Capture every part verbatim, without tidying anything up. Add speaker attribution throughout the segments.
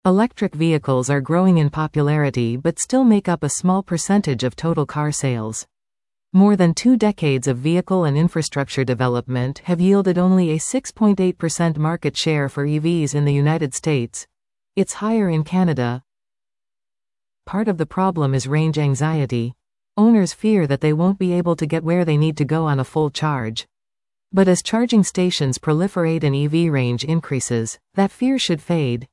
Speaker 1: Electric vehicles are growing in popularity but still make up a small percentage of total car sales. More than two decades of vehicle and infrastructure development have yielded only a six point eight percent market share for E Vs in the United States. It's higher in Canada. Part of the problem is range anxiety. Owners fear that they won't be able to get where they need to go on a full charge. But as charging stations proliferate and E V range increases, that fear should fade.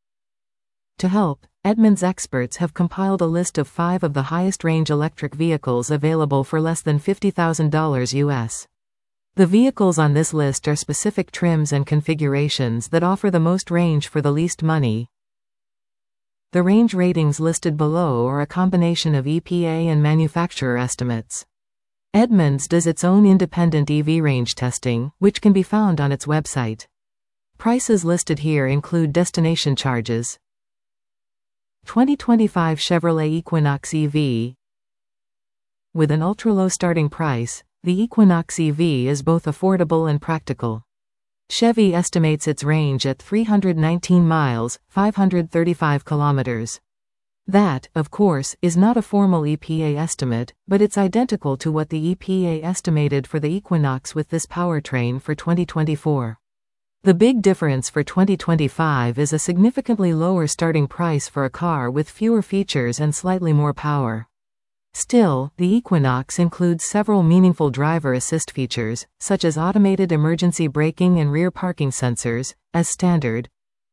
Speaker 1: To help, Edmunds experts have compiled a list of five of the highest range electric vehicles available for less than fifty thousand dollars U S. The vehicles on this list are specific trims and configurations that offer the most range for the least money. The range ratings listed below are a combination of E P A and manufacturer estimates. Edmunds does its own independent E V range testing, which can be found on its website. Prices listed here include destination charges. twenty twenty-five Chevrolet Equinox E V. With an ultra-low starting price, the Equinox E V is both affordable and practical. Chevy estimates its range at three hundred nineteen miles, five hundred thirty-five kilometers. That, of course, is not a formal E P A estimate, but it's identical to what the E P A estimated for the Equinox with this powertrain for twenty twenty-four. The big difference for twenty twenty-five is a significantly lower starting price for a car with fewer features and slightly more power. Still, the Equinox includes several meaningful driver assist features, such as automated emergency braking and rear parking sensors, as standard.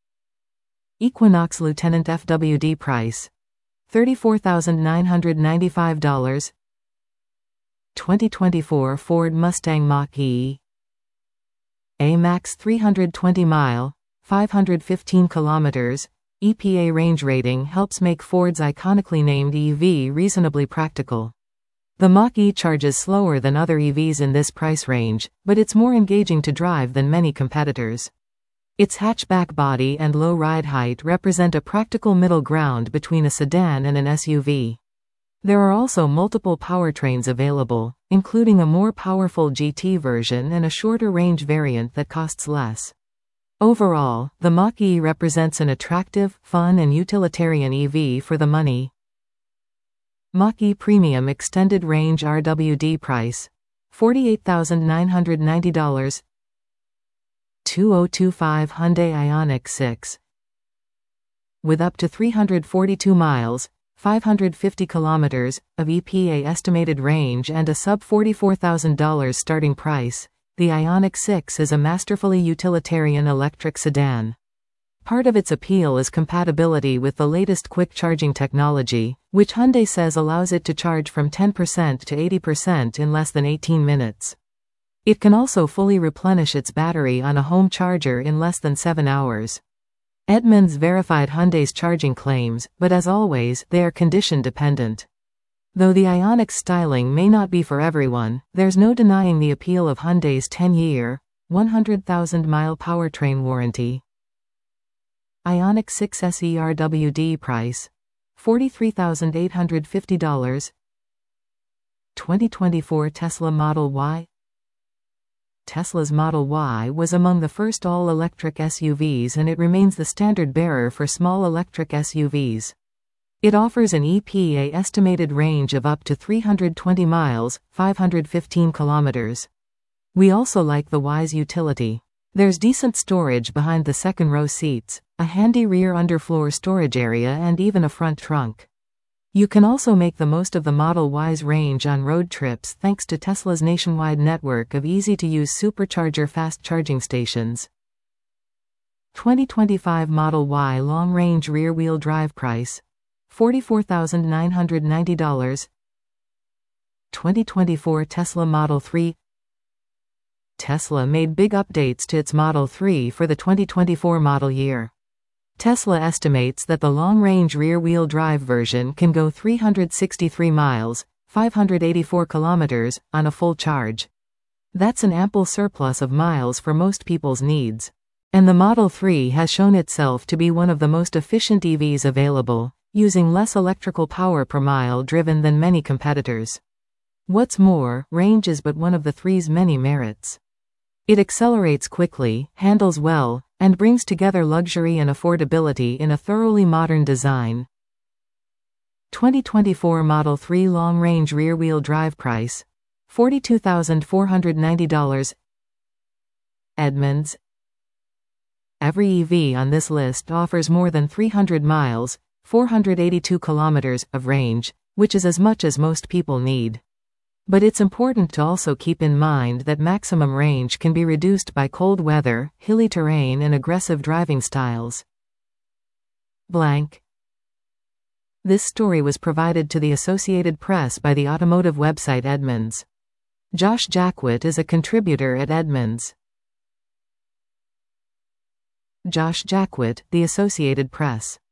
Speaker 1: Equinox Lieutenant F W D price: thirty-four thousand nine hundred ninety-five dollars. twenty twenty-four Ford Mustang Mach-E A max three hundred twenty mile, five hundred fifteen kilometers. E P A range rating helps make Ford's iconically named E V reasonably practical. The Mach-E charges slower than other E Vs in this price range, but it's more engaging to drive than many competitors. Its hatchback body and low ride height represent a practical middle ground between a sedan and an S U V. There are also multiple powertrains available, including a more powerful G T version and a shorter range variant that costs less. Overall, the Mach-E represents an attractive, fun and utilitarian E V for the money. Mach-E Premium Extended Range R W D price: forty-eight thousand nine hundred ninety dollars. two thousand twenty-five Hyundai Ioniq six. With up to three hundred forty-two miles, five hundred fifty kilometers, of E P A estimated range and a sub forty-four thousand dollars starting price, the Ioniq six is a masterfully utilitarian electric sedan. Part of its appeal is compatibility with the latest quick charging technology, which Hyundai says allows it to charge from ten percent to eighty percent in less than eighteen minutes. It can also fully replenish its battery on a home charger in less than seven hours. Edmunds verified Hyundai's charging claims, but as always, they are condition dependent. Though the Ioniq's styling may not be for everyone, there's no denying the appeal of Hyundai's ten-year, one hundred thousand mile powertrain warranty. Ioniq six S E R W D price: forty-three thousand eight hundred fifty dollars. twenty twenty-four Tesla Model Y. Tesla's Model Y was among the first all-electric S U Vs and it remains the standard bearer for small electric S U Vs. It offers an E P A estimated range of up to three hundred twenty miles, five hundred fifteen kilometers. We also like the Y's utility. There's decent storage behind the second row seats, a handy rear underfloor storage area and even a front trunk. You can also make the most of the Model Y's range on road trips thanks to Tesla's nationwide network of easy-to-use supercharger fast charging stations. twenty twenty-five Model Y long-range rear-wheel drive price: forty-four thousand nine hundred ninety dollars. twenty twenty-four Tesla Model three. Tesla made big updates to its Model three for the twenty twenty-four model year. Tesla estimates that the long-range rear-wheel drive version can go three hundred sixty-three miles, five hundred eighty-four kilometers, on a full charge. That's an ample surplus of miles for most people's needs. And the Model three has shown itself to be one of the most efficient E Vs available, using less electrical power per mile driven than many competitors. What's more, range is but one of the three's many merits. It accelerates quickly, handles well, and brings together luxury and affordability in a thoroughly modern design. twenty twenty-four Model three Long-Range Rear-Wheel Drive price, forty-two thousand four hundred ninety dollars. Edmunds. Every E V on this list offers more than three hundred miles, four hundred eighty-two kilometers, of range, which is as much as most people need. But it's important to also keep in mind that maximum range can be reduced by cold weather, hilly terrain and aggressive driving styles. Blank. This story was provided to the Associated Press by the automotive website Edmunds. Josh Jackwit is a contributor at Edmunds. Josh Jackwit, The Associated Press.